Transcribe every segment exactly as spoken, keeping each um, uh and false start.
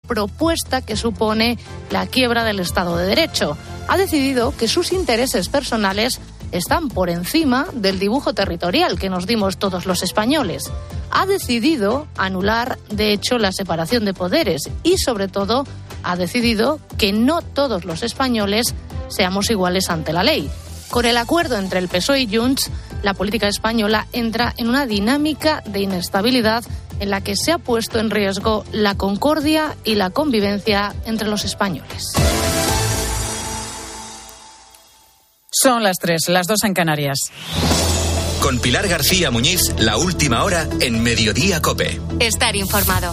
propuesta que supone la quiebra del Estado de Derecho. Ha decidido que sus intereses personales están por encima del dibujo territorial que nos dimos todos los españoles. Ha decidido anular, de hecho, la separación de poderes y, sobre todo, ha decidido que no todos los españoles seamos iguales ante la ley. Con el acuerdo entre el P S O E y Junts, la política española entra en una dinámica de inestabilidad en la que se ha puesto en riesgo la concordia y la convivencia entre los españoles. Son las tres, las dos en Canarias. Con Pilar García Muñiz, la última hora en Mediodía COPE. Estar informado.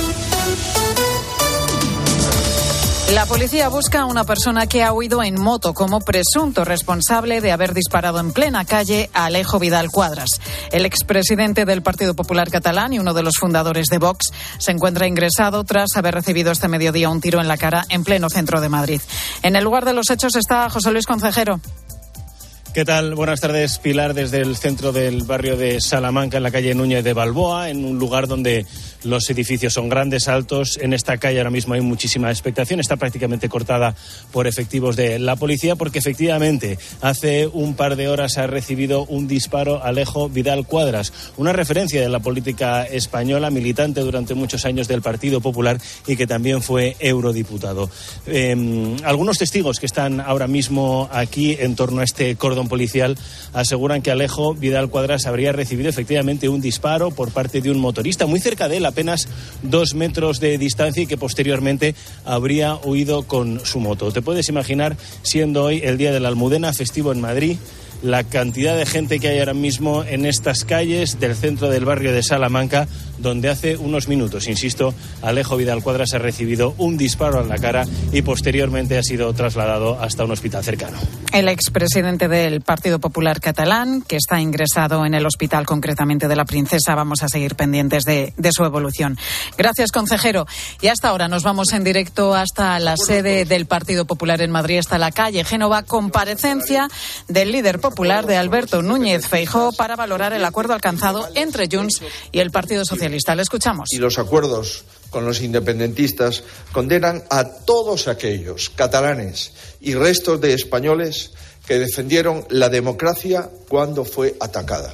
La policía busca a una persona que ha huido en moto como presunto responsable de haber disparado en plena calle a Alejo Vidal Quadras. El expresidente del Partido Popular Catalán y uno de los fundadores de Vox se encuentra ingresado tras haber recibido este mediodía un tiro en la cara en pleno centro de Madrid. En el lugar de los hechos está José Luis Concejero. ¿Qué tal? Buenas tardes, Pilar, desde el centro del barrio de Salamanca, en la calle Núñez de Balboa, en un lugar donde los edificios son grandes, altos. En esta calle ahora mismo hay muchísima expectación. Está prácticamente cortada por efectivos de la policía porque efectivamente hace un par de horas ha recibido un disparo Alejo Vidal Quadras, una referencia de la política española, militante durante muchos años del Partido Popular y que también fue eurodiputado. Eh, algunos testigos que están ahora mismo aquí en torno a este cordón policial aseguran que Alejo Vidal Quadras habría recibido efectivamente un disparo por parte de un motorista muy cerca de él, apenas dos metros de distancia, y que posteriormente habría huido con su moto. Te puedes imaginar, siendo hoy el Día de la Almudena, festivo en Madrid, la cantidad de gente que hay ahora mismo en estas calles del centro del barrio de Salamanca, donde hace unos minutos, insisto, Alejo Vidal Quadras ha recibido un disparo en la cara y posteriormente ha sido trasladado hasta un hospital cercano. El expresidente del Partido Popular Catalán, que está ingresado en el hospital concretamente de la Princesa, vamos a seguir pendientes de, de su evolución. Gracias, consejero. Y hasta ahora nos vamos en directo hasta la sede del Partido Popular en Madrid, hasta la calle Génova, comparecencia del líder popular de Alberto Núñez Feijóo para valorar el acuerdo alcanzado entre Junts y el Partido Socialista. Le escuchamos. Y los acuerdos con los independentistas condenan a todos aquellos catalanes y restos de españoles que defendieron la democracia cuando fue atacada.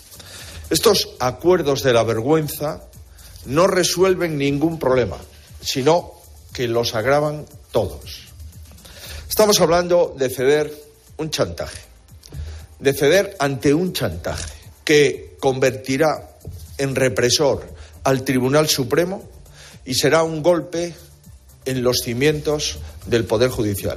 Estos acuerdos de la vergüenza no resuelven ningún problema, sino que los agravan todos. Estamos hablando de ceder un chantaje, de ceder ante un chantaje que convertirá en represor al Tribunal Supremo y será un golpe en los cimientos del Poder Judicial.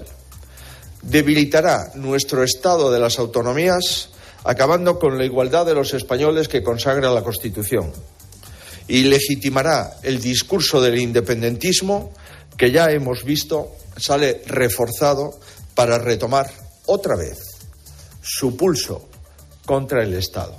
Debilitará nuestro Estado de las autonomías, acabando con la igualdad de los españoles que consagra la Constitución, y legitimará el discurso del independentismo que ya hemos visto sale reforzado para retomar otra vez su pulso contra el Estado.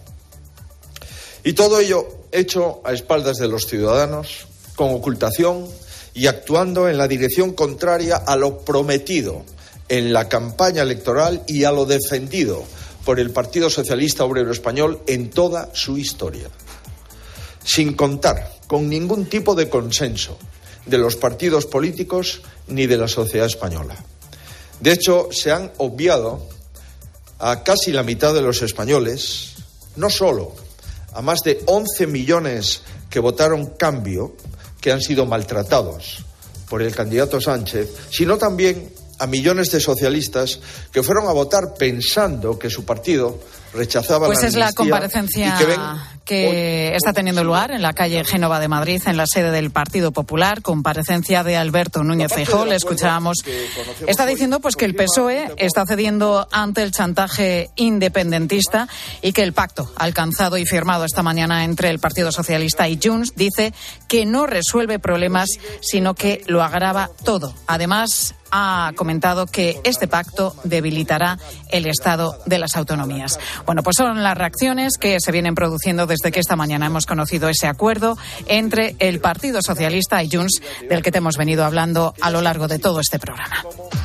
Y todo ello hecho a espaldas de los ciudadanos, con ocultación y actuando en la dirección contraria a lo prometido en la campaña electoral y a lo defendido por el Partido Socialista Obrero Español en toda su historia. Sin contar con ningún tipo de consenso de los partidos políticos ni de la sociedad española. De hecho, se han obviado a casi la mitad de los españoles, no solo a más de once millones que votaron cambio, que han sido maltratados por el candidato Sánchez, sino también a millones de socialistas que fueron a votar pensando que su partido rechazaba pues la es la comparecencia que, ven que está teniendo lugar en la calle Génova de Madrid, en la sede del Partido Popular, comparecencia de Alberto Núñez Feijóo. Le escuchábamos. Está diciendo pues que el P S O E está cediendo ante el chantaje independentista y que el pacto alcanzado y firmado esta mañana entre el Partido Socialista y Junts dice que no resuelve problemas, sino que lo agrava todo. Además, ha comentado que este pacto debilitará el Estado de las autonomías. Bueno, pues son las reacciones que se vienen produciendo desde que esta mañana hemos conocido ese acuerdo entre el Partido Socialista y Junts, del que te hemos venido hablando a lo largo de todo este programa.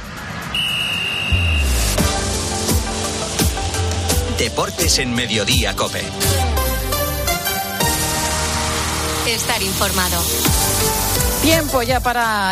Deportes en Mediodía COPE. Estar informado. Tiempo ya para